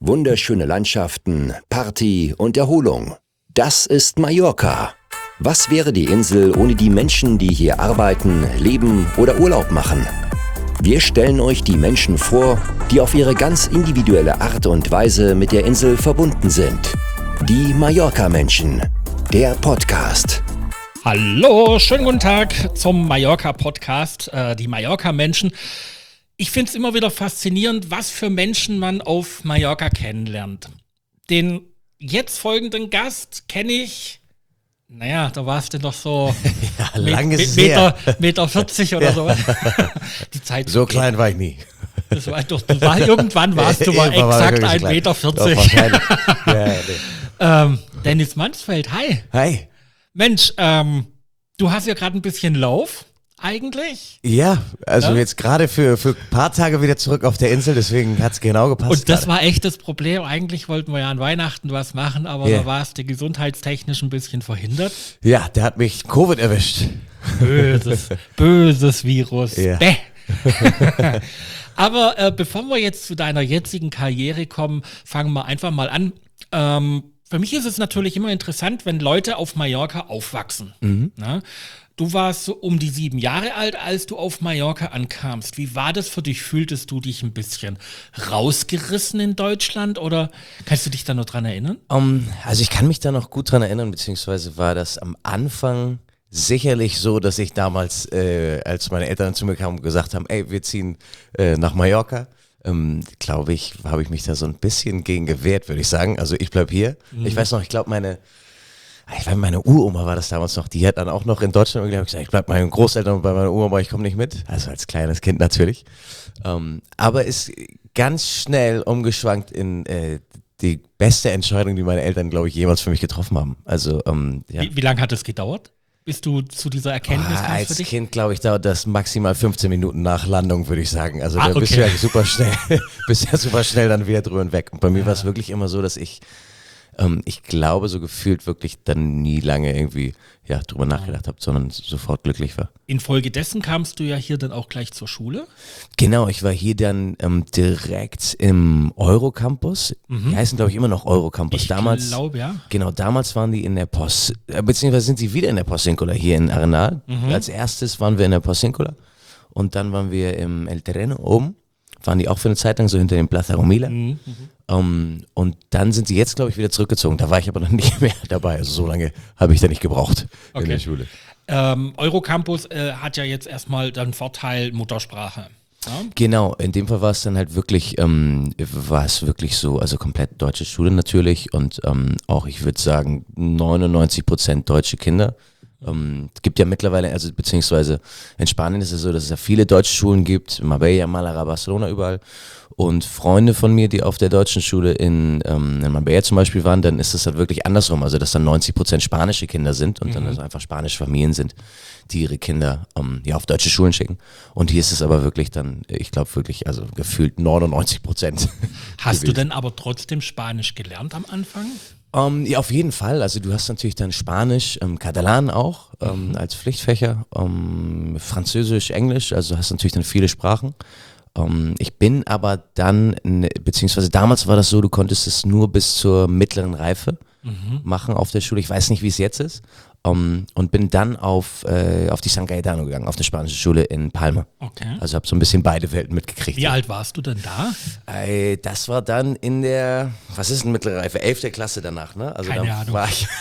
Wunderschöne Landschaften, Party und Erholung. Das ist Mallorca. Was wäre die Insel ohne die Menschen, die hier arbeiten, leben oder Urlaub machen? Wir stellen euch die Menschen vor, die auf ihre ganz individuelle Art und Weise mit der Insel verbunden sind. Die Mallorca-Menschen. Der Podcast. Hallo, schönen guten Tag zum Mallorca-Podcast, die Mallorca-Menschen. Ich finde es immer wieder faszinierend, was für Menschen man auf Mallorca kennenlernt. Den jetzt folgenden Gast kenne ich, naja, da warst du noch so ja, langes her. Meter 40 oder so. Die Zeit so klein war ich nie. Das war doch, irgendwann warst du mal exakt 1,40 Meter. Doch, ja, nee. Dennis Mansfeld, hi. Hi. Mensch, du hast ja gerade ein bisschen Lauf, eigentlich. Ja, also jetzt gerade für ein paar Tage wieder zurück auf der Insel, deswegen hat es genau gepasst. Und das war echt das Problem. Eigentlich wollten wir ja an Weihnachten was machen, aber da warst du gesundheitstechnisch ein bisschen verhindert. Ja, der hat mich Covid erwischt. Böses Virus. Ja. Bäh. Aber bevor wir jetzt zu deiner jetzigen Karriere kommen, fangen wir einfach mal an. Für mich ist es natürlich immer interessant, wenn Leute auf Mallorca aufwachsen. Na? Du warst so um die 7 Jahre alt, als du auf Mallorca ankamst. Wie war das für dich? Fühltest du dich ein bisschen rausgerissen in Deutschland oder kannst du dich da noch dran erinnern? Also ich kann mich da noch gut dran erinnern, beziehungsweise war das am Anfang sicherlich so, dass ich damals, als meine Eltern zu mir kamen und gesagt haben, ey, wir ziehen nach Mallorca, glaube ich, habe ich mich da so ein bisschen gegen gewehrt, würde ich sagen. Also ich bleib hier. Ich weiß noch, ich glaube meine Uroma war das damals noch, die hat dann auch noch in Deutschland gesagt, ich bleib bei meinen Großeltern und bei meiner Uroma, ich komme nicht mit. Also als kleines Kind natürlich. Aber ist ganz schnell umgeschwankt in die beste Entscheidung, die meine Eltern, glaube ich, jemals für mich getroffen haben. Also ja. Wie lange hat es gedauert, bis du zu dieser Erkenntnis kamst für dich? Als Kind, glaube ich, dauert das maximal 15 Minuten nach Landung, würde ich sagen. Also da bist du ja super schnell dann wieder drüber hinweg. Und bei mir war es wirklich immer so, dass ich glaube, so gefühlt wirklich dann nie lange irgendwie drüber nachgedacht habe, sondern sofort glücklich war. Infolgedessen kamst du ja hier dann auch gleich zur Schule? Genau, ich war hier dann direkt im Eurocampus. Die heißen, glaube ich, immer noch Eurocampus. Ich glaube, ja. Genau, damals waren die in der beziehungsweise sind sie wieder in der Porciúncula hier in Arenal. Als erstes waren wir in der Porciúncula und dann waren wir im El Terreno oben. Waren die auch für eine Zeit lang so hinter dem Plaza Romila. Und dann sind sie jetzt, glaube ich, wieder zurückgezogen. Da war ich aber noch nicht mehr dabei. Also so lange habe ich da nicht gebraucht in der Schule. Eurocampus hat ja jetzt erstmal dann Vorteil Muttersprache. Ja? Genau, in dem Fall war es dann halt wirklich, so, also komplett deutsche Schule natürlich und auch, ich würde sagen, 99% deutsche Kinder. Es gibt ja mittlerweile, also beziehungsweise in Spanien ist es so, dass es ja viele deutsche Schulen gibt, Marbella, Malaga, Barcelona, überall. Und Freunde von mir, die auf der deutschen Schule in Marbella zum Beispiel waren, dann ist es halt wirklich andersrum, also dass dann 90% spanische Kinder sind und dann also einfach spanische Familien sind, die ihre Kinder auf deutsche Schulen schicken. Und hier ist es aber wirklich dann, ich glaube wirklich, also gefühlt 99%. Hast du denn aber trotzdem Spanisch gelernt am Anfang? Ja, auf jeden Fall. Also du hast natürlich dann Spanisch, Katalan auch als Pflichtfächer, Französisch, Englisch, also du hast natürlich dann viele Sprachen. Ich bin aber dann, beziehungsweise damals war das so, du konntest es nur bis zur mittleren Reife machen auf der Schule. Ich weiß nicht, wie es jetzt ist. Und bin dann auf die San Cayetano gegangen, auf eine spanische Schule in Palma. Okay. Also habe so ein bisschen beide Welten mitgekriegt. Wie alt warst du denn da? Das war dann in der, was ist denn mittlere Reife? 11. Klasse danach, ne? Also keine dann Ahnung. War ich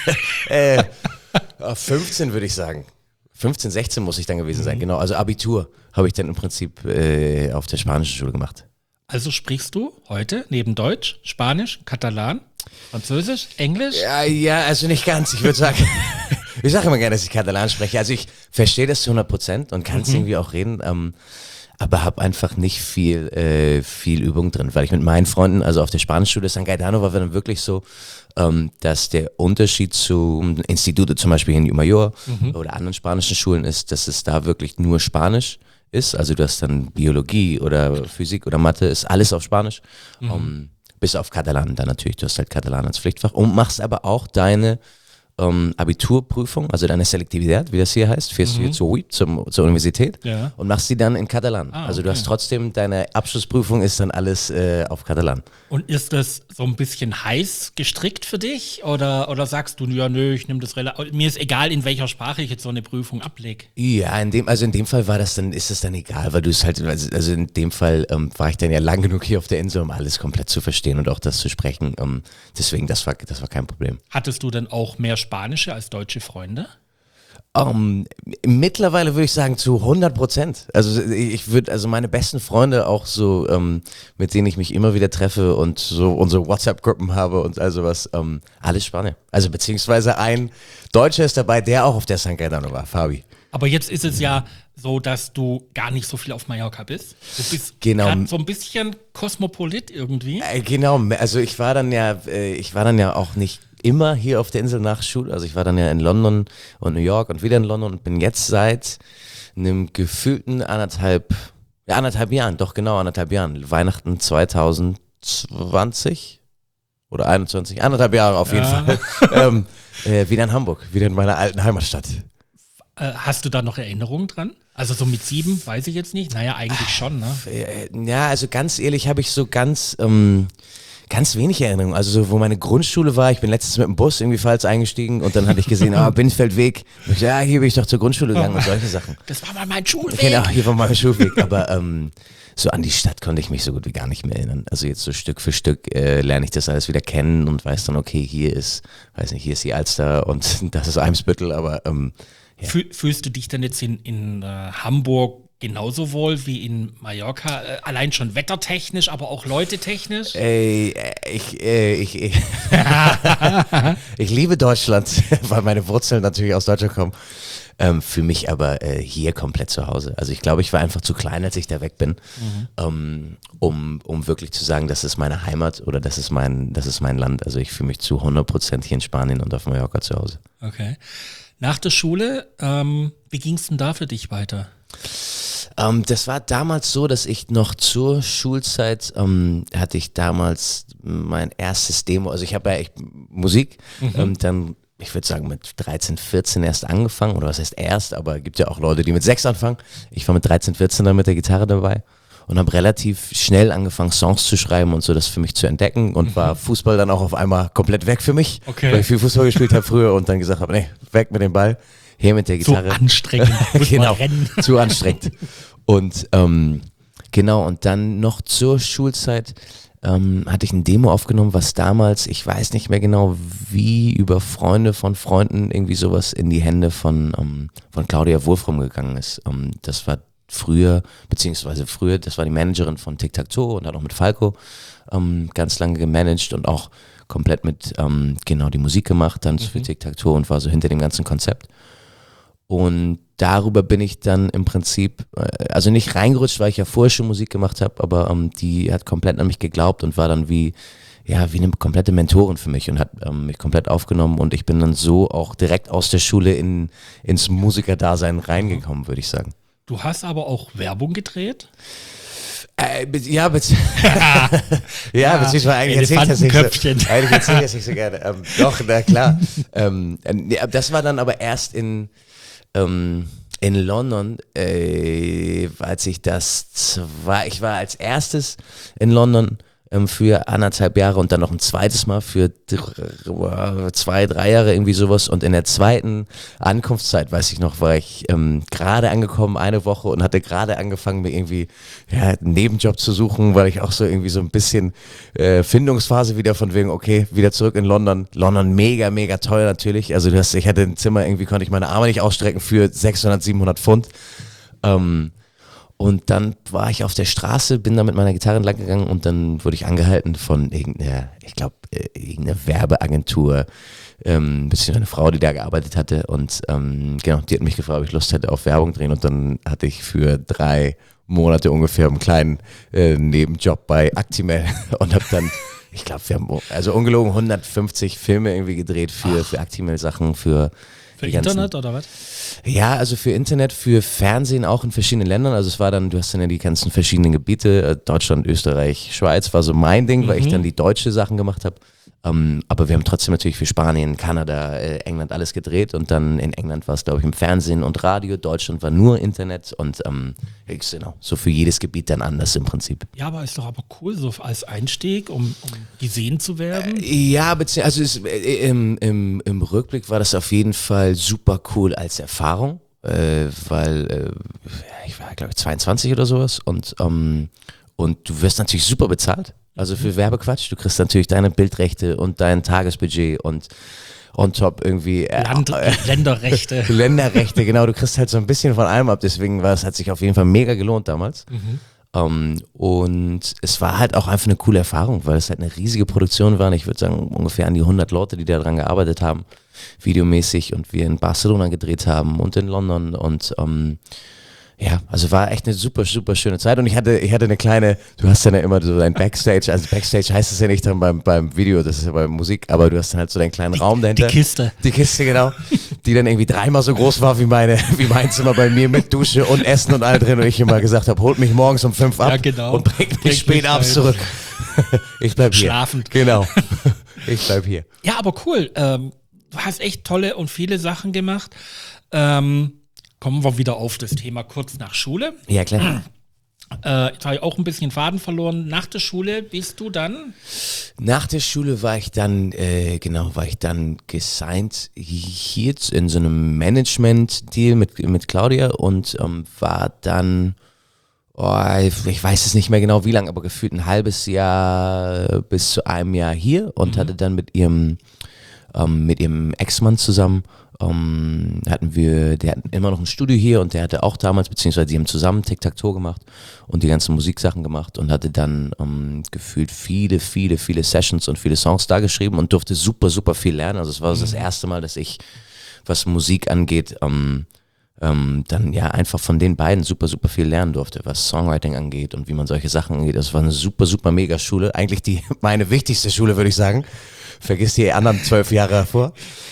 15, würde ich sagen. 15, 16 muss ich dann gewesen sein, genau. Also Abitur habe ich dann im Prinzip auf der spanischen Schule gemacht. Also sprichst du heute neben Deutsch, Spanisch, Katalan, Französisch, Englisch? Ja, also nicht ganz. Ich würde sagen, ich sage immer gerne, dass ich Katalan spreche. Also ich verstehe das zu 100% und kann es irgendwie auch reden, aber habe einfach nicht viel Übung drin, weil ich mit meinen Freunden, also auf der Spanischschule San Cayetano war dann wirklich so, dass der Unterschied zu Institute zum Beispiel in Major oder anderen spanischen Schulen ist, dass es da wirklich nur Spanisch ist, also du hast dann Biologie oder Physik oder Mathe, ist alles auf Spanisch, bis auf Katalan dann natürlich, du hast halt Katalan als Pflichtfach und machst aber auch deine Abiturprüfung, also deine Selektivität, wie das hier heißt, fährst du zur Universität und machst sie dann in Katalan. Also du hast trotzdem, deine Abschlussprüfung ist dann alles auf Katalan. Und ist das so ein bisschen heiß gestrickt für dich? Oder sagst du, ja, nö, ich nehme das relativ, mir ist egal, in welcher Sprache ich jetzt so eine Prüfung ablege? Ja, in dem Fall ist es dann egal, weil du es halt, also in dem Fall war ich dann ja lang genug hier auf der Insel, um alles komplett zu verstehen und auch das zu sprechen. Deswegen, das war kein Problem. Hattest du dann auch mehr spanische als deutsche Freunde? Mittlerweile würde ich sagen zu 100%. Also meine besten Freunde auch so, mit denen ich mich immer wieder treffe und so unsere WhatsApp-Gruppen habe und all sowas, alles Spanier. Also beziehungsweise ein Deutscher ist dabei, der auch auf der San Cayetano war, Fabi. Aber jetzt ist es ja so, dass du gar nicht so viel auf Mallorca bist. Du bist genau so ein bisschen kosmopolit irgendwie. Genau, also ich war dann ja auch nicht immer hier auf der Insel nach Schule. Also ich war dann ja in London und New York und wieder in London und bin jetzt seit einem gefühlten anderthalb Jahren, Weihnachten 2020 oder 21, 1,5 Jahre auf jeden Fall, wieder in Hamburg, wieder in meiner alten Heimatstadt. Hast du da noch Erinnerungen dran? Also so mit 7, weiß ich jetzt nicht. Naja, eigentlich schon, ne? Ja, also ganz ehrlich habe ich so ganz wenig Erinnerungen. Also so, wo meine Grundschule war, ich bin letztens mit dem Bus irgendwie falsch eingestiegen und dann hatte ich gesehen, Binsfeldweg. Und ich, ja, hier bin ich doch zur Grundschule gegangen und solche Sachen. Das war mal mein Schulweg. Genau, hier war mein Schulweg. Aber so an die Stadt konnte ich mich so gut wie gar nicht mehr erinnern. Also jetzt so Stück für Stück lerne ich das alles wieder kennen und weiß dann, okay, hier ist die Alster und das ist Eimsbüttel, aber ja. Fühlst du dich denn jetzt in Hamburg genauso wohl wie in Mallorca? Allein schon wettertechnisch, aber auch leutetechnisch? Ich liebe Deutschland, weil meine Wurzeln natürlich aus Deutschland kommen. Für mich aber hier komplett zu Hause. Also ich glaube, ich war einfach zu klein, als ich da weg bin, um wirklich zu sagen, das ist meine Heimat oder das ist mein Land. Also ich fühle mich zu 100% hier in Spanien und auf Mallorca zu Hause. Okay. Nach der Schule, wie ging es denn da für dich weiter? Das war damals so, dass ich noch zur Schulzeit hatte ich damals mein erstes Demo, also ich habe ja echt Musik, dann, ich würde sagen mit 13, 14 erst angefangen, oder was heißt erst, aber es gibt ja auch Leute, die mit 6 anfangen. Ich war mit 13, 14 dann mit der Gitarre dabei und habe relativ schnell angefangen, Songs zu schreiben und so das für mich zu entdecken und war Fußball dann auch auf einmal komplett weg für mich, weil ich viel Fußball gespielt habe früher und dann gesagt habe, nee, weg mit dem Ball, hier mit der Gitarre. So anstrengend, muss genau, man rennen. zu anstrengend. Und genau, und dann noch zur Schulzeit hatte ich ein Demo aufgenommen, was damals, ich weiß nicht mehr genau wie, über Freunde von Freunden irgendwie sowas in die Hände von Claudia Wolfram gegangen ist. Das war früher, das war die Managerin von Tic Tac Toe und hat auch mit Falco ganz lange gemanagt und auch komplett mit die Musik gemacht dann für Tic Tac Toe und war so hinter dem ganzen Konzept. Und darüber bin ich dann im Prinzip, also nicht reingerutscht, weil ich ja vorher schon Musik gemacht habe, aber die hat komplett an mich geglaubt und war dann wie eine komplette Mentorin für mich und hat mich komplett aufgenommen und ich bin dann so auch direkt aus der Schule ins Musikerdasein reingekommen, würde ich sagen. Du hast aber auch Werbung gedreht? Beziehungsweise eigentlich erzähle ich das nicht so gerne. Doch, na klar. Das war dann aber erst in London, als ich ich war als erstes in London für 1,5 Jahre und dann noch ein zweites Mal für 2, 3 Jahre irgendwie sowas und in der zweiten Ankunftszeit, weiß ich noch, war ich gerade angekommen, eine Woche und hatte gerade angefangen mir irgendwie einen Nebenjob zu suchen, weil ich auch so irgendwie so ein bisschen Findungsphase wieder von wegen, okay, wieder zurück in London. London mega, mega teuer natürlich, also ich hatte ein Zimmer, irgendwie konnte ich meine Arme nicht ausstrecken für 600, 700 Pfund. Und dann war ich auf der Straße, bin da mit meiner Gitarre entlang gegangen und dann wurde ich angehalten von irgendeiner Werbeagentur, bisschen eine Frau, die da gearbeitet hatte und die hat mich gefragt, ob ich Lust hätte auf Werbung drehen und dann hatte ich für 3 Monate ungefähr einen kleinen Nebenjob bei Actimel und habe dann, ich glaube, wir haben also ungelogen 150 Filme irgendwie gedreht für Actimel-Sachen, für Internet oder was? Ja, also für Internet, für Fernsehen auch in verschiedenen Ländern. Also es war dann, du hast dann ja die ganzen verschiedenen Gebiete, Deutschland, Österreich, Schweiz war so mein Ding, weil ich dann die deutsche Sachen gemacht habe. Aber wir haben trotzdem natürlich für Spanien, Kanada, England alles gedreht und dann in England war es, glaube ich, im Fernsehen und Radio, Deutschland war nur Internet und genau, so für jedes Gebiet dann anders im Prinzip. Ja, aber ist doch aber cool, so als Einstieg, um gesehen zu werden. Ja, also im Rückblick war das auf jeden Fall super cool als Erfahrung, weil ich war, glaube ich, 22 oder sowas und du wirst natürlich super bezahlt. Also für Werbequatsch, du kriegst natürlich deine Bildrechte und dein Tagesbudget und on top irgendwie Länderrechte. Länderrechte, genau, du kriegst halt so ein bisschen von allem ab, deswegen hat sich auf jeden Fall mega gelohnt damals. Und es war halt auch einfach eine coole Erfahrung, weil es halt eine riesige Produktion war. Ich würde sagen ungefähr an die 100 Leute, die daran gearbeitet haben, videomäßig und wir in Barcelona gedreht haben und in London und ja, also war echt eine super, super schöne Zeit und ich hatte eine kleine, du hast dann ja immer so dein Backstage, also Backstage heißt es ja nicht dann beim Video, das ist ja bei Musik, aber du hast dann halt so deinen kleinen Raum dahinter. Die Kiste, genau, die dann irgendwie 3-mal so groß war wie mein Zimmer bei mir mit Dusche und Essen und all drin und ich immer gesagt habe, holt mich morgens um 5 ab und bringt mich spät abends zurück. Ich bleib hier. Schlafend. Genau, ich bleib hier. Ja, aber cool, du hast echt tolle und viele Sachen gemacht. Kommen wir wieder auf das Thema kurz nach Schule. Ja, klar. Jetzt habe ich auch ein bisschen Faden verloren. Nach der Schule bist du dann? Nach der Schule war ich dann gesigned hier in so einem Management-Deal mit Claudia und war dann, ich weiß es nicht mehr genau wie lange, aber gefühlt ein halbes Jahr bis zu einem Jahr hier und hatte dann mit ihrem Ex-Mann zusammen der hat immer noch ein Studio hier und der hatte auch damals, beziehungsweise die haben zusammen Tic-Tac-Toe gemacht und die ganzen Musiksachen gemacht und hatte dann gefühlt viele Sessions und viele Songs da geschrieben und durfte super, super viel lernen. Also es war das erste Mal, dass ich, was Musik angeht, dann ja einfach von den beiden super, super viel lernen durfte, was Songwriting angeht und wie man solche Sachen angeht. Das war eine super, super mega Schule. Eigentlich meine wichtigste Schule, würde ich sagen. Vergiss die anderen 12 Jahre davor.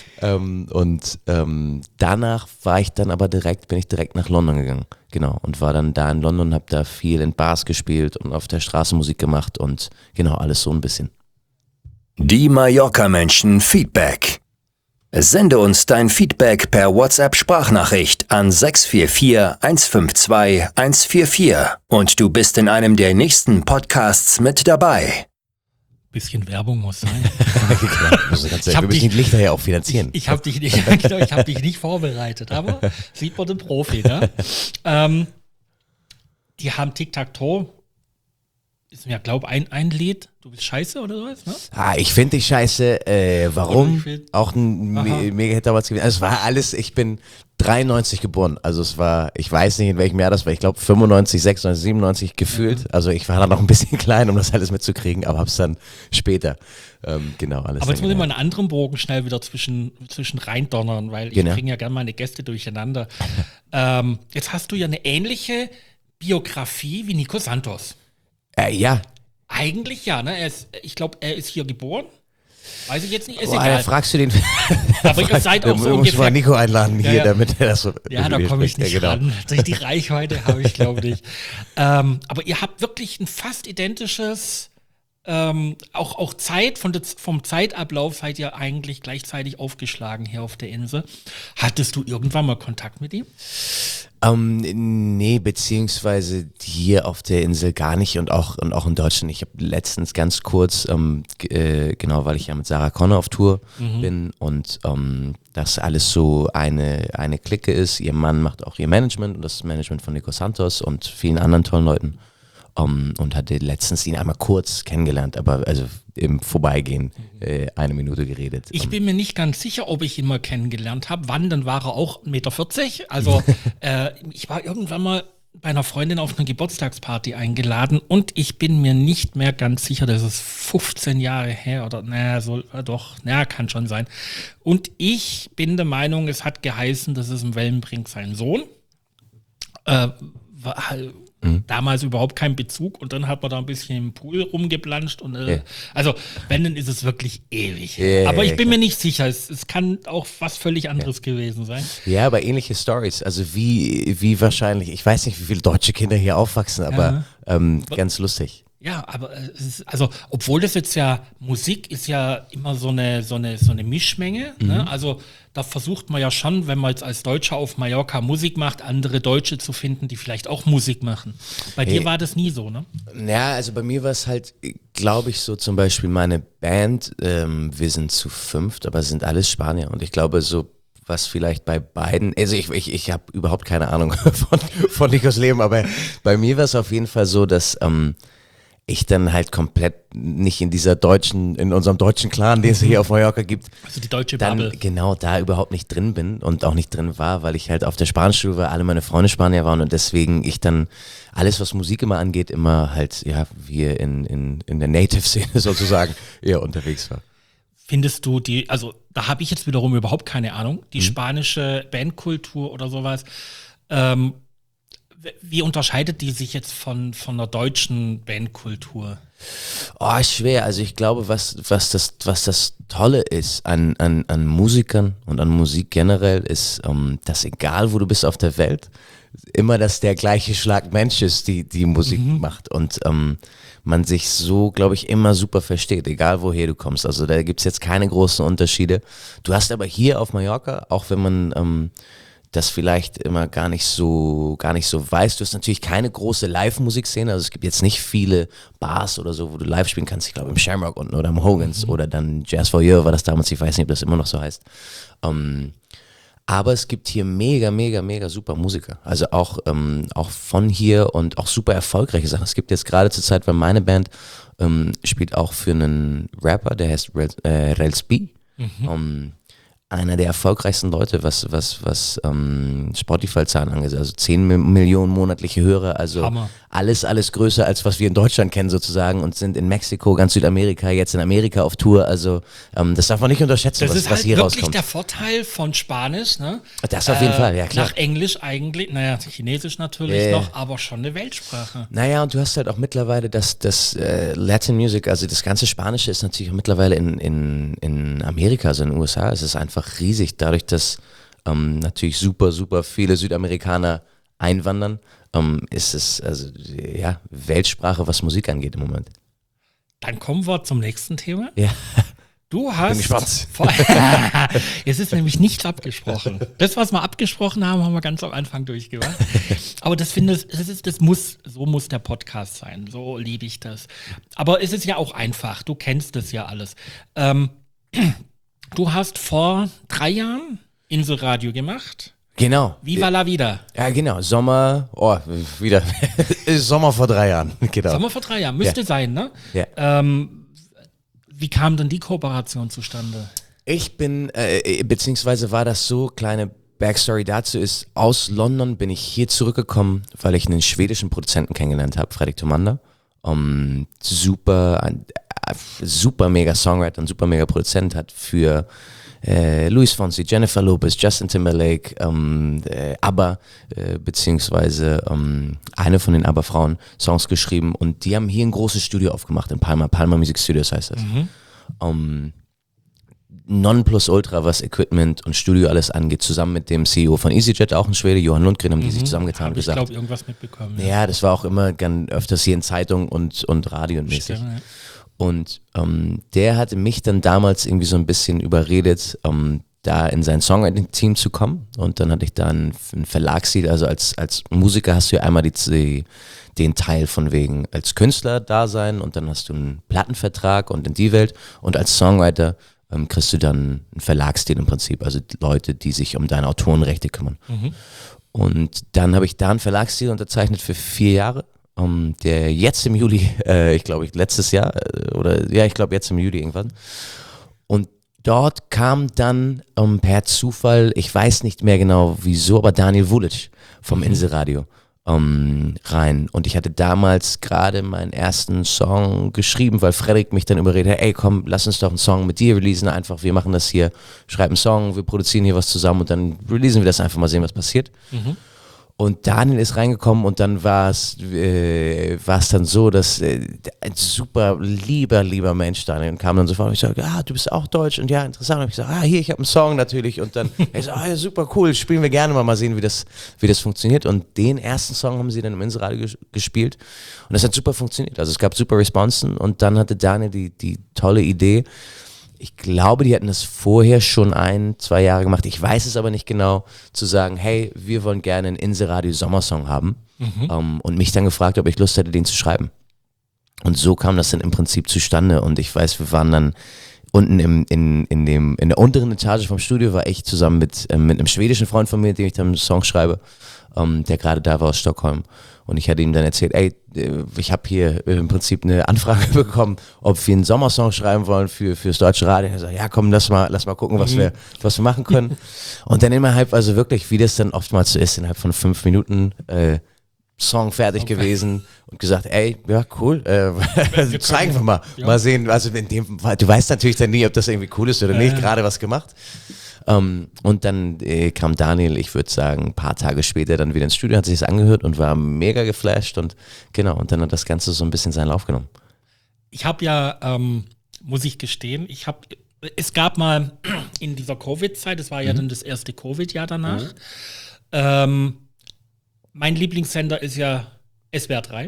Danach bin ich direkt nach London gegangen. Genau. Und war dann da in London, habe da viel in Bars gespielt und auf der Straße Musik gemacht und genau, alles so ein bisschen. Die Mallorca-Menschen Feedback. Sende uns dein Feedback per WhatsApp-Sprachnachricht an 644 152 144 und du bist in einem der nächsten Podcasts mit dabei. Bisschen Werbung muss sein. Wir müssen die Lichter ja auch finanzieren. Ich habe dich nicht vorbereitet, aber sieht man den Profi, ne? Die haben Tic-Tac-Toe. Ist mir, glaube ich, ein Lied. Du bist scheiße oder sowas, ne? Ich finde dich scheiße. Warum? Auch ein Mega-Hit damals gewesen. Also es war alles, ich bin 93 geboren. Also es war, ich weiß nicht in welchem Jahr das war, ich glaube 95, 96, 97 gefühlt. Also ich war da noch ein bisschen klein, um das alles mitzukriegen, aber hab's dann später. Genau, alles. Aber jetzt muss ich mal einen anderen Bogen schnell wieder zwischen reindonnern, weil ich bringe ja gerne meine Gäste durcheinander. Jetzt hast du ja eine ähnliche Biografie wie Nico Santos. Ja. Eigentlich ja, ne? Ich glaube, er ist hier geboren. Weiß ich jetzt nicht, ist egal. Fragst du den? Aber ihr seid auch so ungefähr. Muss mal Nico einladen hier, ja. Damit er das so. Ja, da komme ich nicht ran. Die Reichweite habe ich, glaube ich. Aber ihr habt wirklich ein fast identisches, auch Zeit, vom Zeitablauf seid ihr eigentlich gleichzeitig aufgeschlagen hier auf der Insel. Hattest du irgendwann mal Kontakt mit ihm? Nee, beziehungsweise hier auf der Insel gar nicht und auch in Deutschland. Ich habe letztens ganz kurz, genau, weil ich ja mit Sarah Connor auf Tour bin und das alles so eine Clique ist. Ihr Mann macht auch ihr Management und das Management von Nico Santos und vielen anderen tollen Leuten. Und hatte letztens ihn einmal kurz kennengelernt, aber also im Vorbeigehen 1 Minute geredet. Ich bin mir nicht ganz sicher, ob ich ihn mal kennengelernt habe. Wann, dann war er auch 1,40 Meter. Also ich war irgendwann mal bei einer Freundin auf eine Geburtstagsparty eingeladen und ich bin mir nicht mehr ganz sicher, das ist 15 Jahre her oder kann schon sein. Und ich bin der Meinung, es hat geheißen, das ist im Wellenbrink sein Sohn. Damals überhaupt keinen Bezug und dann hat man da ein bisschen im Pool rumgeplanscht und also wenn, dann ist es wirklich ewig. Aber ich bin mir nicht sicher, es kann auch was völlig anderes gewesen sein. Ja, aber ähnliche Stories, also wie wahrscheinlich, ich weiß nicht, wie viele deutsche Kinder hier aufwachsen, aber ganz lustig. Ja, aber also, obwohl das jetzt ja, Musik ist ja immer so eine Mischmenge, ne? Also da versucht man ja schon, wenn man jetzt als Deutscher auf Mallorca Musik macht, andere Deutsche zu finden, die vielleicht auch Musik machen. Bei dir war das nie so, ne? Ja, also bei mir war es halt, glaube ich, so zum Beispiel meine Band, wir sind zu 5, aber sind alles Spanier und ich glaube so, was vielleicht bei beiden, also ich habe überhaupt keine Ahnung von Nikos Leben, aber bei mir war es auf jeden Fall so, dass ich dann halt komplett nicht in unserem deutschen Clan, den es hier auf Mallorca gibt, Also die deutsche dann Bubble. genau da überhaupt nicht drin bin und auch nicht drin war, weil ich halt auf der Spanischschule war, alle meine Freunde Spanier waren und deswegen ich dann alles, was Musik immer angeht, immer halt, ja, wie in der Native-Szene sozusagen eher unterwegs war. Findest du also da habe ich jetzt wiederum überhaupt keine Ahnung, die spanische Bandkultur oder sowas, wie unterscheidet die sich jetzt von der deutschen Bandkultur? Oh, schwer. Also ich glaube, was das Tolle ist an Musikern und an Musik generell ist, dass egal wo du bist auf der Welt, immer dass der gleiche Schlag Mensch ist, die Musik macht und man sich so, glaube ich, immer super versteht, egal woher du kommst. Also da gibt's jetzt keine großen Unterschiede. Du hast aber hier auf Mallorca, auch wenn man das vielleicht immer gar nicht so weiß. Du hast natürlich keine große Live-Musikszene, also es gibt jetzt nicht viele Bars oder so, wo du live spielen kannst. Ich glaube im Shamrock unten oder im Hogans oder dann Jazz for You war das damals, ich weiß nicht, ob das immer noch so heißt. Aber es gibt hier mega, mega, mega super Musiker. Also auch von hier und auch super erfolgreiche Sachen. Es gibt jetzt gerade zur Zeit, weil meine Band spielt auch für einen Rapper, der heißt Rels B. Einer der erfolgreichsten Leute, was Spotify-Zahlen angeht, also 10 Millionen monatliche Hörer, also Hammer. alles größer als was wir in Deutschland kennen sozusagen und sind in Mexiko, ganz Südamerika, jetzt in Amerika auf Tour, also das darf man nicht unterschätzen, Das ist was halt hier wirklich rauskommt. der Vorteil von Spanisch, ne? Das auf jeden Fall, ja klar. Nach Englisch eigentlich, naja, Chinesisch natürlich noch, aber schon eine Weltsprache. Naja, und du hast halt auch mittlerweile das Latin Music, also das ganze Spanische ist natürlich auch mittlerweile in Amerika, also in den USA, es ist einfach riesig, dadurch, dass natürlich super, super viele Südamerikaner einwandern, ist es also ja Weltsprache, was Musik angeht im Moment. Dann kommen wir zum nächsten Thema. Ja. Du hast. gespannt. Es ist nämlich nichts abgesprochen. Das, was wir abgesprochen haben, haben wir ganz am Anfang durchgemacht. Aber so muss der Podcast sein. So liebe ich das. Aber es ist ja auch einfach. Du kennst das ja alles. Du hast vor 3 Jahren Inselradio gemacht. Genau. Viva la vida. Ja, genau. Sommer vor 3 Jahren. Genau. Sommer vor 3 Jahren. Müsste sein, ne? Ja. Wie kam denn die Kooperation zustande? Ich bin, beziehungsweise war das so, kleine Backstory dazu ist, aus London bin ich hier zurückgekommen, weil ich einen schwedischen Produzenten kennengelernt habe, Fredrik Tomander. Super mega Songwriter und super mega Produzent, hat für Luis Fonsi, Jennifer Lopez, Justin Timberlake, ABBA, beziehungsweise eine von den ABBA-Frauen Songs geschrieben und die haben hier ein großes Studio aufgemacht in Palma Music Studios heißt das. Nonplusultra, was Equipment und Studio alles angeht, zusammen mit dem CEO von EasyJet, auch ein Schwede, Johan Lundgren, haben die sich zusammengetan und gesagt. Ich glaube, irgendwas mitbekommen. Ja, das war auch immer ganz öfters hier in Zeitungen und Radio und mäßig. Stimmt, ja. Und der hatte mich dann damals irgendwie so ein bisschen überredet, da in sein Songwriting-Team zu kommen. Und dann hatte ich da ein Verlagsdeal, also als Musiker hast du ja einmal den Teil von wegen als Künstler da sein und dann hast du einen Plattenvertrag und in die Welt. Und als Songwriter kriegst du dann einen Verlagsdeal im Prinzip, also die Leute, die sich um deine Autorenrechte kümmern. Und dann habe ich da einen Verlagsdeal unterzeichnet für 4 Jahre. Der jetzt im Juli, ich glaube letztes Jahr, ich glaube jetzt im Juli irgendwann. Und dort kam dann per Zufall, ich weiß nicht mehr genau wieso, aber Daniel Vulic vom Inselradio rein. Und ich hatte damals gerade meinen ersten Song geschrieben, weil Fredrik mich dann überredet hat, ey komm, lass uns doch einen Song mit dir releasen, einfach, wir machen das hier, schreib einen Song, wir produzieren hier was zusammen und dann releasen wir das einfach, mal sehen, was passiert. Und Daniel ist reingekommen und dann war es dann so, dass ein super lieber Mensch Daniel kam dann sofort und ich sage, du bist auch Deutsch und ja, interessant. Und ich sage, hier, ich habe einen Song natürlich und dann, ich so, ja, super cool, spielen wir gerne mal sehen, wie das funktioniert. Und den ersten Song haben sie dann im Inselradio gespielt und das hat super funktioniert. Also es gab super Responsen und dann hatte Daniel die tolle Idee. Ich glaube, die hatten das vorher schon 1-2 Jahre gemacht. Ich weiß es aber nicht genau, zu sagen, hey, wir wollen gerne einen Inselradio-Sommersong haben. Und mich dann gefragt, ob ich Lust hätte, den zu schreiben. Und so kam das dann im Prinzip zustande. Und ich weiß, wir waren dann unten in der unteren Etage vom Studio, war ich zusammen mit einem schwedischen Freund von mir, dem ich dann einen Song schreibe, der gerade da war aus Stockholm. Und ich hatte ihm dann erzählt, ich habe hier im Prinzip eine Anfrage bekommen, ob wir einen Sommersong schreiben wollen fürs deutsche Radio. Er sagt, ja komm, lass mal gucken, was wir machen können. Und dann innerhalb, also wirklich, wie das dann oftmals so ist, innerhalb von 5 Minuten Song fertig gewesen und gesagt, ja cool, zeigen wir mal, mal sehen. Also in dem Fall, du weißt natürlich dann nie, ob das irgendwie cool ist oder nicht, gerade was gemacht. Und dann kam Daniel, ich würde sagen, ein paar Tage später dann wieder ins Studio, hat sich das angehört und war mega geflasht und genau, und dann hat das Ganze so ein bisschen seinen Lauf genommen. Ich habe ja, muss ich gestehen, es gab mal in dieser Covid-Zeit, das war ja dann das erste Covid-Jahr danach, mein Lieblingssender ist ja SWR 3.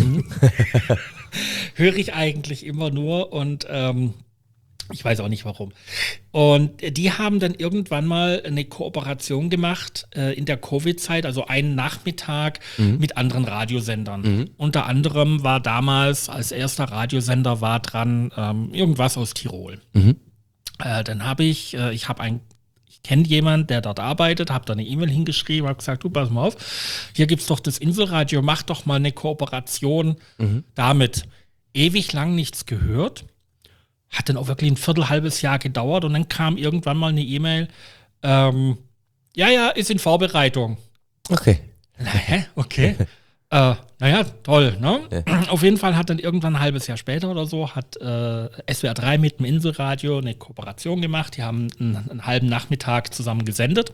Höre ich eigentlich immer nur und ich weiß auch nicht warum. Und die haben dann irgendwann mal eine Kooperation gemacht in der Covid-Zeit, also einen Nachmittag mit anderen Radiosendern. Unter anderem war damals als erster Radiosender war dran irgendwas aus Tirol. Dann habe ich kenne jemanden, der dort arbeitet, habe da eine E-Mail hingeschrieben, habe gesagt, du, pass mal auf, hier gibt's doch das Inselradio, mach doch mal eine Kooperation damit. Ewig lang nichts gehört. Hat dann auch wirklich ein halbes Jahr gedauert und dann kam irgendwann mal eine E-Mail, ja, ist in Vorbereitung. Okay. Okay. Naja, toll, ne? Ja. Auf jeden Fall hat dann irgendwann ein halbes Jahr später oder so, hat SWR 3 mit dem Inselradio eine Kooperation gemacht. Die haben einen halben Nachmittag zusammen gesendet.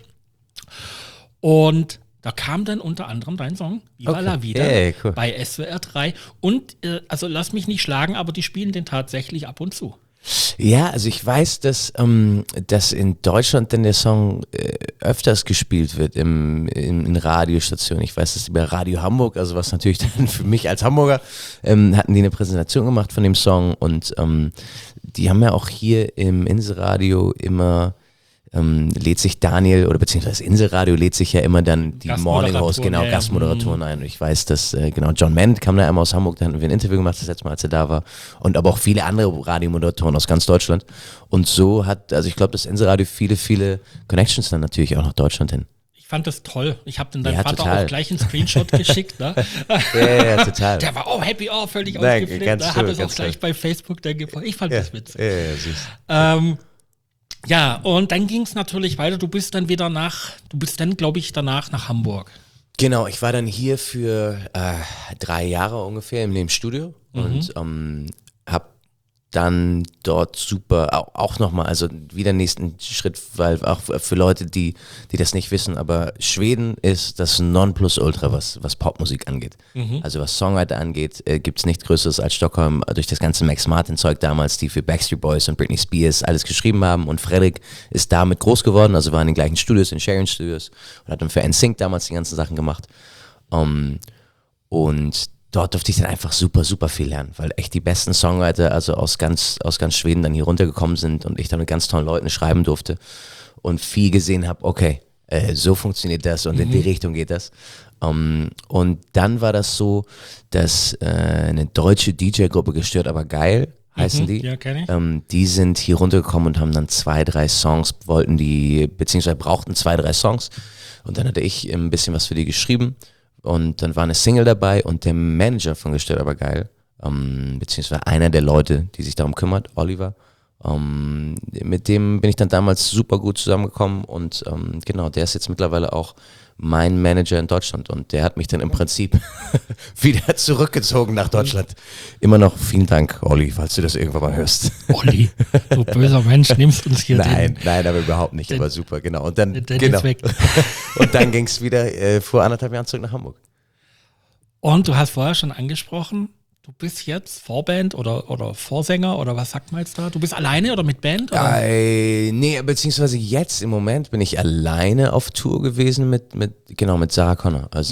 Und da kam dann unter anderem dein Song, Viva la Vida, cool. Bei SWR 3. Und, also lass mich nicht schlagen, aber die spielen den tatsächlich ab und zu. Ja, also ich weiß, dass in Deutschland denn der Song öfters gespielt wird in Radiostationen. Ich weiß, dass über Radio Hamburg, also was natürlich dann für mich als Hamburger, hatten die eine Präsentation gemacht von dem Song und die haben ja auch hier im Inselradio immer lädt sich Daniel oder beziehungsweise Inselradio lädt sich ja immer dann die Morning Host, Gastmoderatoren ein. Und ich weiß, dass John Mann kam da einmal aus Hamburg, da hatten wir ein Interview gemacht das letzte Mal, als er da war. Und aber auch viele andere Radiomoderatoren aus ganz Deutschland. Und so also ich glaube, das Inselradio viele Connections dann natürlich auch nach Deutschland hin. Ich fand das toll. Ich habe deinem Vater total. Auch gleich einen Screenshot geschickt. Ne? Ja, total. Der war happy, völlig ausgeflippt. Da hat es auch gleich bei Facebook dann gefunden. Ich fand das witzig. Ja, süß. Ja, und dann ging es natürlich weiter. Du bist dann, glaube ich, danach nach Hamburg. Genau, ich war dann hier für 3 Jahre ungefähr in dem Studio und habe dann dort super, auch nochmal, also wieder nächsten Schritt, weil auch für Leute, die das nicht wissen, aber Schweden ist das Nonplusultra, was Popmusik angeht. Also was Songwriter angeht, gibt es nichts Größeres als Stockholm, durch das ganze Max Martin-Zeug damals, die für Backstreet Boys und Britney Spears alles geschrieben haben und Fredrik ist damit groß geworden, also war in den gleichen Studios, in Sharon Studios und hat dann für NSYNC damals die ganzen Sachen gemacht. Und dort durfte ich dann einfach super viel lernen, weil echt die besten Songwriter, also aus ganz Schweden dann hier runtergekommen sind und ich dann mit ganz tollen Leuten schreiben durfte und viel gesehen habe, okay, so funktioniert das und in die Richtung geht das. Und dann war das so, dass eine deutsche DJ-Gruppe, Gestört aber geil, heißen die. Ja, kenn ich. Die sind hier runtergekommen und haben dann 2-3 Songs, beziehungsweise brauchten 2-3 Songs und dann hatte ich ein bisschen was für die geschrieben. Und dann war eine Single dabei und der Manager von Gestört aber geil, beziehungsweise einer der Leute, die sich darum kümmert, Oliver, Mit dem bin ich dann damals super gut zusammengekommen und genau, der ist jetzt mittlerweile auch mein Manager in Deutschland und der hat mich dann im Prinzip wieder zurückgezogen nach Deutschland. Immer noch vielen Dank, Olli, falls du das irgendwann mal hörst. Olli, du böser Mensch, nimmst uns hier Nein, aber überhaupt nicht, aber super, genau. Und dann, ist weg. Und dann ging es wieder vor 1,5 Jahren zurück nach Hamburg. Und du hast vorher schon angesprochen, du bist jetzt Vorband oder Vorsänger oder was sagt man jetzt da? Du bist alleine oder mit Band? Oder? Nee, beziehungsweise jetzt im Moment bin ich alleine auf Tour gewesen mit Sarah Connor. Also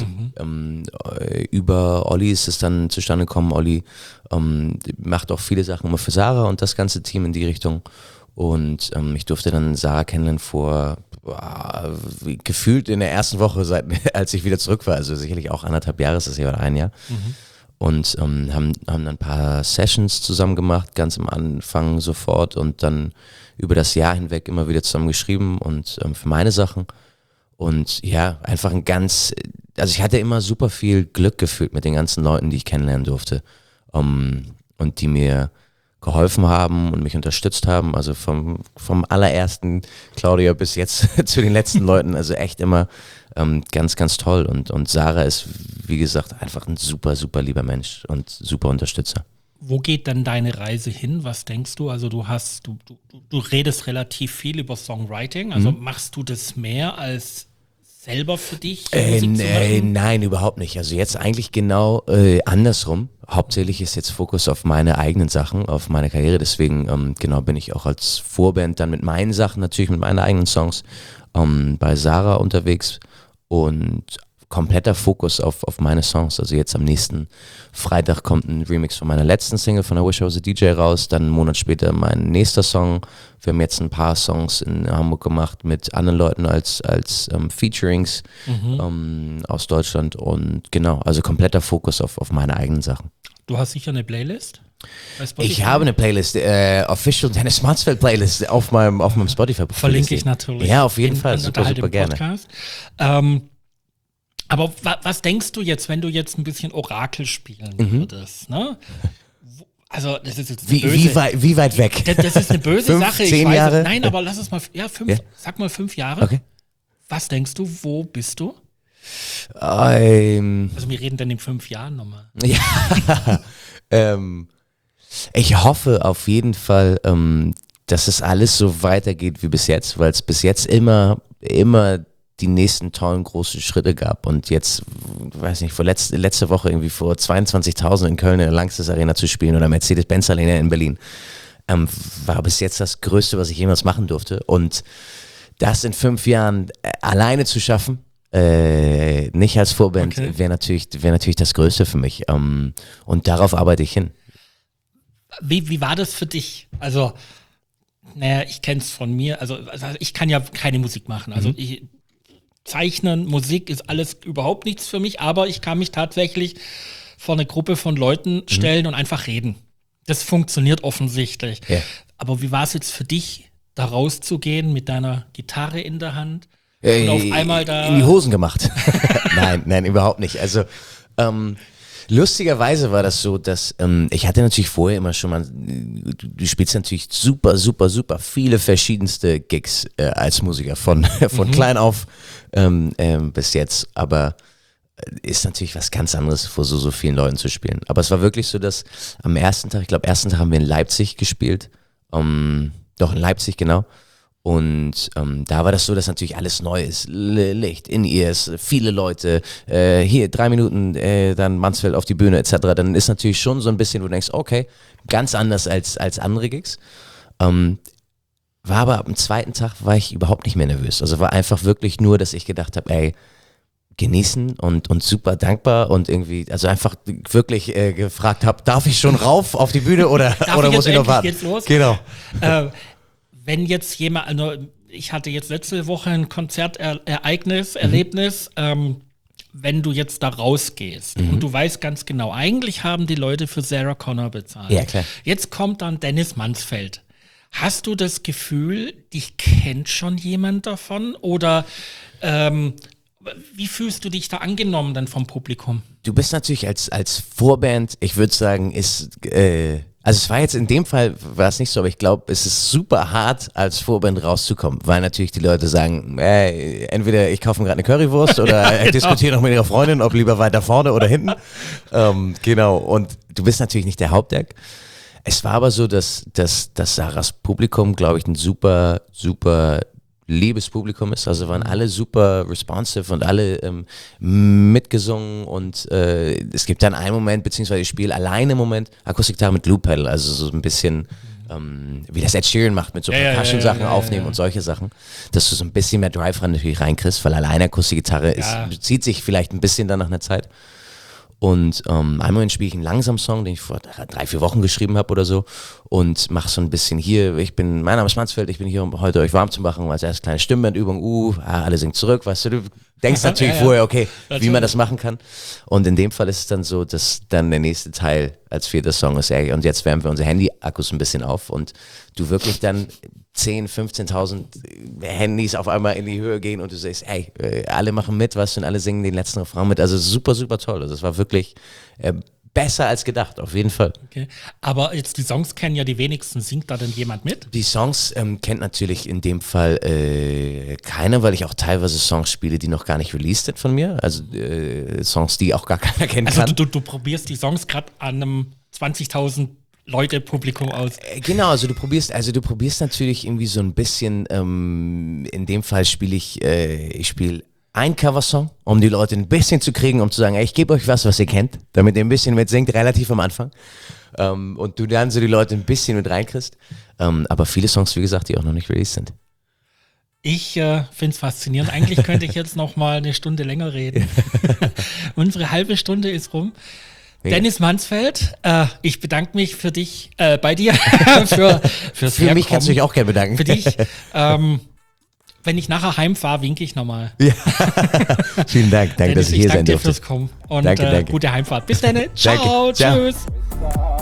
über Olli ist es dann zustande gekommen. Olli macht auch viele Sachen immer für Sarah und das ganze Team in die Richtung. Und ich durfte dann Sarah kennenlernen vor gefühlt in der ersten Woche, als ich wieder zurück war. Also sicherlich auch 1,5 Jahre ist das hier oder 1 Jahr. Und haben dann ein paar Sessions zusammen gemacht, ganz am Anfang sofort und dann über das Jahr hinweg immer wieder zusammen geschrieben und für meine Sachen. Und ja, einfach also ich hatte immer super viel Glück gefühlt mit den ganzen Leuten, die ich kennenlernen durfte und die mir geholfen haben und mich unterstützt haben, also vom allerersten Claudia bis jetzt zu den letzten Leuten, also echt immer ganz, ganz toll und Sarah ist, wie gesagt, einfach ein super, super lieber Mensch und super Unterstützer. Wo geht denn deine Reise hin? Was denkst du? Also du redest relativ viel über Songwriting, also machst du das mehr als selber für dich Musik zu machen? Nein, überhaupt nicht. Also jetzt eigentlich genau andersrum. Hauptsächlich ist jetzt Fokus auf meine eigenen Sachen, auf meine Karriere. Deswegen bin ich auch als Vorband dann mit meinen Sachen, natürlich mit meinen eigenen Songs bei Sarah unterwegs und kompletter Fokus auf meine Songs. Also jetzt am nächsten Freitag kommt ein Remix von meiner letzten Single von I Wish I Was a DJ raus, dann einen Monat später mein nächster Song. Wir haben jetzt ein paar Songs in Hamburg gemacht mit anderen Leuten als Featurings aus Deutschland und genau, also kompletter Fokus auf meine eigenen Sachen. Du hast sicher eine Playlist? Ich habe eine Playlist, Official Dennis Mansfeld Playlist auf meinem Spotify. Verlinke ich natürlich. Ja, auf jeden Fall, super gerne. Aber was denkst du jetzt, wenn du jetzt ein bisschen Orakel spielen würdest? Ne? Also das ist jetzt wie weit weg? Das ist eine böse 5, Sache. 10 Jahre? Nein, aber lass es mal, sag mal 5 Jahre. Okay. Was denkst du, wo bist du? Also wir reden dann in 5 Jahren nochmal. Ja, ich hoffe auf jeden Fall, dass es alles so weitergeht wie bis jetzt, weil es bis jetzt immer die nächsten tollen großen Schritte gab und jetzt, weiß nicht, letzte Woche irgendwie vor 22.000 in Köln in der Langstes Arena zu spielen oder Mercedes-Benz Arena in Berlin, war bis jetzt das Größte, was ich jemals machen durfte und das in 5 Jahren alleine zu schaffen, nicht als Vorband, wäre natürlich das Größte für mich und darauf arbeite ich hin. Wie war das für dich? Also, ich kenne es von mir, also ich kann ja keine Musik machen, also Zeichnen, Musik ist alles überhaupt nichts für mich, aber ich kann mich tatsächlich vor eine Gruppe von Leuten stellen und einfach reden. Das funktioniert offensichtlich. Ja. Aber wie war es jetzt für dich, da rauszugehen mit deiner Gitarre in der Hand und auf einmal da... In die Hosen gemacht. Nein, überhaupt nicht. Also lustigerweise war das so, dass ich hatte natürlich vorher immer schon mal, du spielst natürlich super, super, super viele verschiedenste Gigs als Musiker, von klein auf bis jetzt, aber ist natürlich was ganz anderes, vor so vielen Leuten zu spielen. Aber es war wirklich so, dass am ersten Tag haben wir in Leipzig gespielt, in Leipzig, genau. Und da war das so, dass natürlich alles neu ist. Licht, In-Ears, viele Leute, hier 3 Minuten, dann Mansfeld auf die Bühne etc. Dann ist natürlich schon so ein bisschen, wo du denkst, okay, ganz anders als andere Gigs. War aber am zweiten Tag war ich überhaupt nicht mehr nervös. Also war einfach wirklich nur, dass ich gedacht habe, ey, genießen und super dankbar und irgendwie, also einfach wirklich gefragt habe, darf ich schon rauf auf die Bühne oder muss ich noch warten? Jetzt los? Genau. Wenn jetzt jemand, also ich hatte jetzt letzte Woche ein Erlebnis, wenn du jetzt da rausgehst und du weißt ganz genau, eigentlich haben die Leute für Sarah Connor bezahlt. Ja, klar. Jetzt kommt dann Dennis Mansfeld. Hast du das Gefühl, dich kennt schon jemand davon oder wie fühlst du dich da angenommen dann vom Publikum? Du bist natürlich als Vorband, ich würde sagen, ist Also es war jetzt in dem Fall, war es nicht so, aber ich glaube, es ist super hart, als Vorband rauszukommen, weil natürlich die Leute sagen, entweder ich kaufe mir gerade eine Currywurst oder diskutiere noch mit ihrer Freundin, ob lieber weiter vorne oder hinten. Genau, und du bist natürlich nicht der Hauptact. Es war aber so, dass Sarahs Publikum, glaube ich, ein super, super liebes Publikum ist. Also waren alle super responsive und alle mitgesungen und es gibt dann einen Moment, beziehungsweise ich spiele alleine im Moment Akustikgitarre mit Loop Pedal, also so ein bisschen wie das Ed Sheeran macht, mit so Percussion-Sachen aufnehmen und solche Sachen, dass du so ein bisschen mehr Drive natürlich reinkriegst, weil alleine Akustikgitarre zieht sich vielleicht ein bisschen dann nach einer Zeit. Und einmal spiele ich einen langsamen Song, den ich vor 3-4 Wochen geschrieben habe oder so und mache so ein bisschen hier, mein Name ist Mansfeld, ich bin hier, um heute euch warm zu machen, als erste kleine Stimmbandübung, alle singen zurück, weißt du denkst natürlich vorher, okay, wie man das machen kann. Und in dem Fall ist es dann so, dass dann der nächste Teil als 4. Song ist, und jetzt wärmen wir unsere Handy-Akkus ein bisschen auf und du wirklich dann 10.000, 15.000 Handys auf einmal in die Höhe gehen und du sagst, alle machen mit, weißt du, und alle singen den letzten Refrain mit. Also super, super toll. Also es war wirklich besser als gedacht, auf jeden Fall. Okay. Aber jetzt die Songs kennen ja die wenigsten. Singt da denn jemand mit? Die Songs kennt natürlich in dem Fall keiner, weil ich auch teilweise Songs spiele, die noch gar nicht released sind von mir. Also Songs, die auch gar keiner kennen kann. Also du probierst die Songs gerade an einem 20.000 Leute Publikum aus. Genau, also du probierst natürlich irgendwie so ein bisschen, in dem Fall spiele ich spiele ein Coversong, um die Leute ein bisschen zu kriegen, um zu sagen, ich gebe euch was ihr kennt, damit ihr ein bisschen mitsingt, relativ am Anfang. Und du dann so die Leute ein bisschen mit reinkriegst. Aber viele Songs, wie gesagt, die auch noch nicht released sind. Ich finde es faszinierend. Eigentlich könnte ich jetzt noch mal eine Stunde länger reden. Unsere halbe Stunde ist rum. Dennis Mansfeld, ich bedanke mich für dich, bei dir, fürs Für mich kannst du dich auch gerne bedanken. Für dich. Wenn ich nachher heimfahre, winke ich nochmal. Ja. Vielen Dank, danke, dass ich hier sein durfte. Danke dir fürs Kommen und danke. gute Heimfahrt. Bis dann. Ciao, Danke. Ciao. Tschüss.